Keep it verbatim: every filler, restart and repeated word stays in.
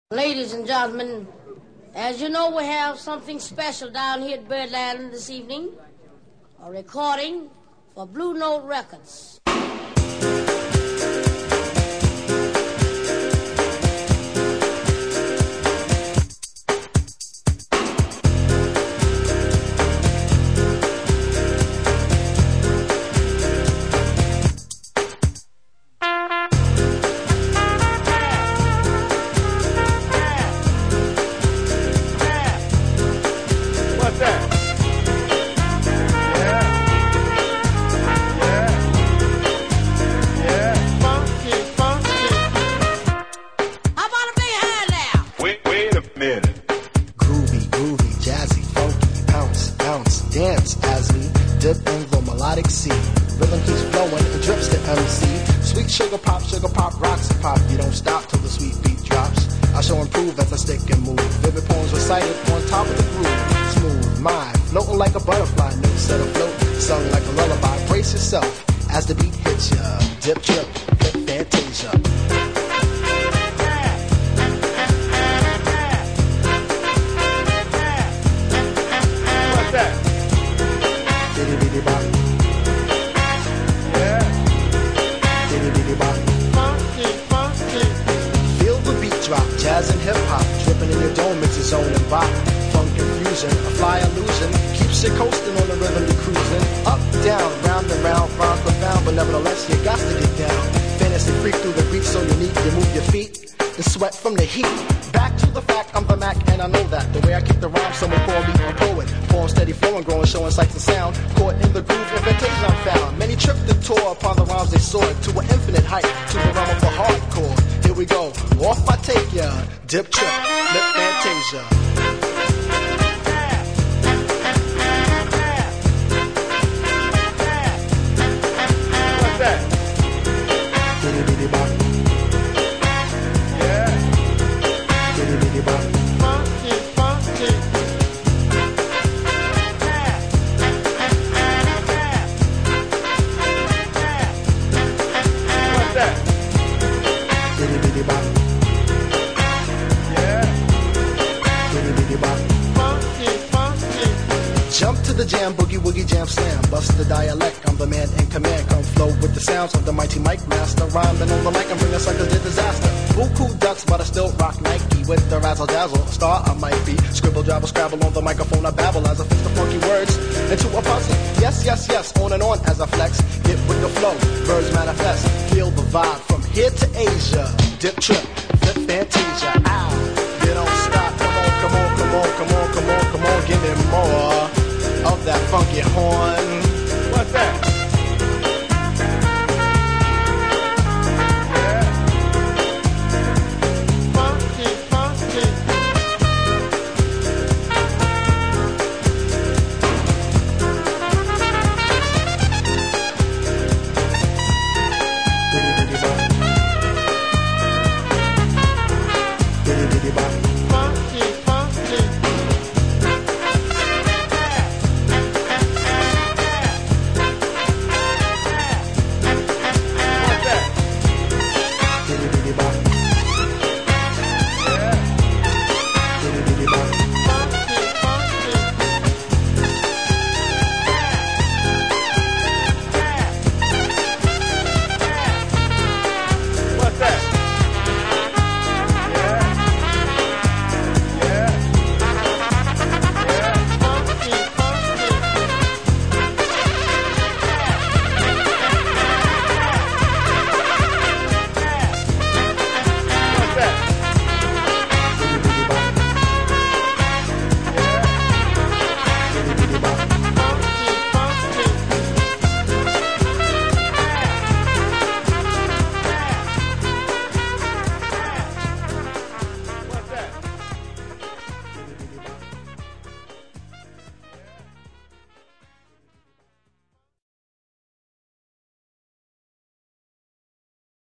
Ladies and gentlemen, as you know, we have something special down here at Birdland this evening, a recording for Blue Note Records. Sugar pop, sugar pop, rocks and pop. You don't stop till the sweet beat drops. I shall improve as I stick and move. Vivid poems recited on top of the groove. Smooth mind, floating like a butterfly. No set afloat, sung like a lullaby. Brace yourself as the beat hits ya. Dip, trip, flip, fantasia. What's that? Bitty bitty bop. Drop, jazz and hip-hop, dripping in your dome, it's a zone and bop. Funk confusion, a fly illusion, keeps you coasting on the rhythm you're cruising. Up, down, round and round, rhymes profound, but nevertheless you got to get down. Fantasy freak through the beat so unique, you move your feet and sweat from the heat. Back to the fact, I'm the Mac and I know that. The way I kick the rhyme, someone call me a poet. Form steady flowing, growing, showing sights and sound. Caught in the groove, invitation I'm found. Many tripped and tore upon the rhymes they soared to an infinite height, to the realm of the hardcore. Here we go, off I take ya, dip trip, lip fantasia. What's that? Bitty bitty bop. Yeah. Bitty bitty bop. Funky, funky. What's that? Bitty bitty bop. Yeah. Bitty bitty bop. Funky, funky. Jump to the jam, boogie woogie jam slam. Bust the dialect, I'm the man in command. Come flow with the sounds of the mighty mic master. Rhyming on the mic and bring us suckers to disaster. Buku ducks, but I still rock Nike with the razzle dazzle. Star I might be. Scribble, jabble, scrabble on the microphone. I babble as I fix the funky words into a puzzle. Yes, yes, yes, on and on as I flex. Get with the flow, birds manifest. Feel the vibe from here to Asia. Dip trip, flip fantasia. Ow, you don't stop. Come on, come on, come on, come on, come on, come on. Give me more of that funky horn.